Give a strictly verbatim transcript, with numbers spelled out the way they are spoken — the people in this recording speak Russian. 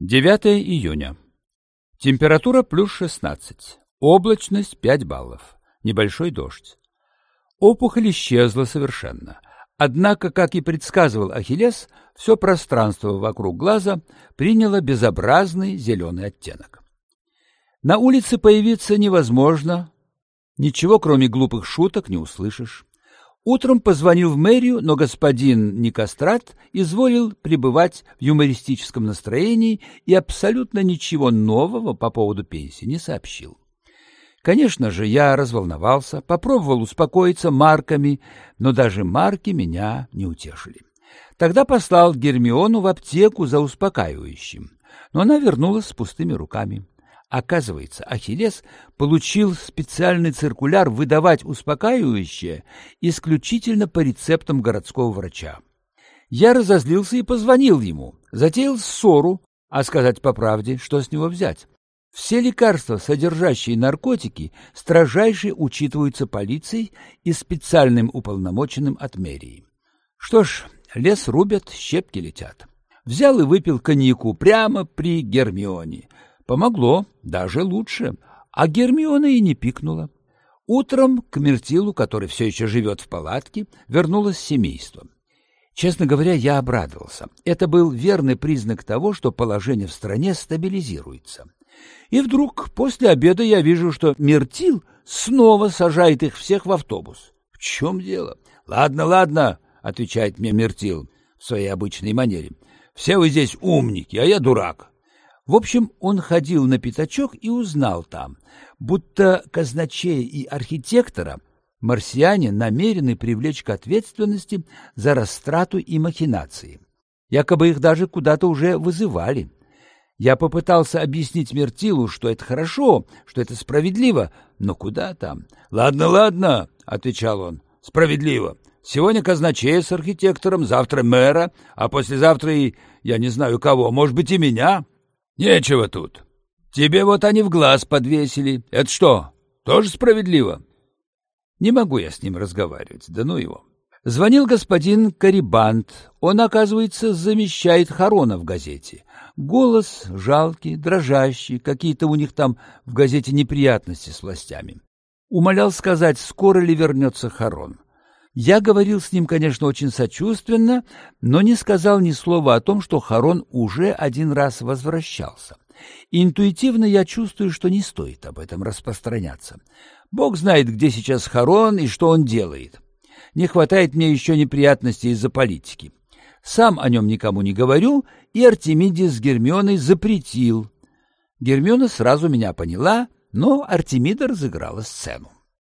девятое июня. Температура плюс шестнадцать. Облачность пять баллов. Небольшой дождь. Опухоль исчезла совершенно. Однако, как и предсказывал Ахиллес, все пространство вокруг глаза приняло безобразный зеленый оттенок. На улице появиться невозможно. Ничего, кроме глупых шуток, не услышишь. Утром позвонил в мэрию, но господин Никострат изволил пребывать в юмористическом настроении и абсолютно ничего нового по поводу пенсии не сообщил. Конечно же, я разволновался, попробовал успокоиться марками, но даже марки меня не утешили. Тогда послал Гермиону в аптеку за успокаивающим, но она вернулась с пустыми руками. Оказывается, Ахиллес получил специальный циркуляр выдавать успокаивающее исключительно по рецептам городского врача. Я разозлился и позвонил ему, затеял ссору, а сказать по правде, что с него взять. Все лекарства, содержащие наркотики, строжайше учитываются полицией и специальным уполномоченным от мэрии. Что ж, лес рубят, щепки летят. Взял и выпил коньяку прямо при Гермионе. Помогло, даже лучше, а Гермиона и не пикнула. Утром к Миртилу, который все еще живет в палатке, вернулось семейство. Честно говоря, я обрадовался. Это был верный признак того, что положение в стране стабилизируется. И вдруг после обеда я вижу, что Миртил снова сажает их всех в автобус. В чем дело? Ладно, ладно, отвечает мне Миртил в своей обычной манере. Все вы здесь умники, а я дурак. В общем, он ходил на пятачок и узнал там, будто казначея и архитектора марсиане намерены привлечь к ответственности за растрату и махинации. Якобы их даже куда-то уже вызывали. Я попытался объяснить Миртилу, что это хорошо, что это справедливо, но куда там? «Ладно, ладно», — отвечал он, — «справедливо. Сегодня казначея с архитектором, завтра мэра, а послезавтра и, я не знаю кого, может быть, и меня. Нечего тут. Тебе вот они в глаз подвесили. Это что, тоже справедливо?» Не могу я с ним разговаривать, да ну его. Звонил господин Карибант. Он, оказывается, замещает Харона в газете. Голос жалкий, дрожащий, какие-то у них там в газете неприятности с властями. Умолял сказать, скоро ли вернется Харон. Я говорил с ним, конечно, очень сочувственно, но не сказал ни слова о том, что Харон уже один раз возвращался. Интуитивно я чувствую, что не стоит об этом распространяться. Бог знает, где сейчас Харон и что он делает. Не хватает мне еще неприятностей из-за политики. Сам о нем никому не говорю, и Артемиде с Гермионой запретил. Гермиона сразу меня поняла, но Артемида разыграла сцену.